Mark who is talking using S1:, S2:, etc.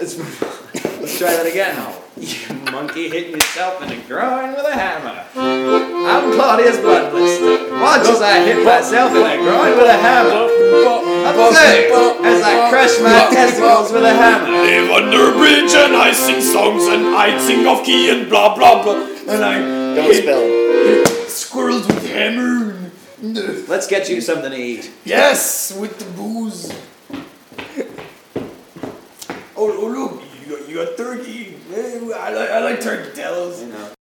S1: Let's try that again. You monkey hitting yourself in the groin with a hammer. I'm Claudius Bloodblister. Watch as I hit myself in the groin with a hammer. Observe as I crush my testicles with a hammer.
S2: Live under a bridge and I sing songs and I sing off key and blah blah blah. And I
S3: Don't spell.
S2: squirrels with hammer.
S1: Let's get you something to eat.
S2: Yes, with the booze. Oh look, you got turkey. I like turkey tails.
S1: You know.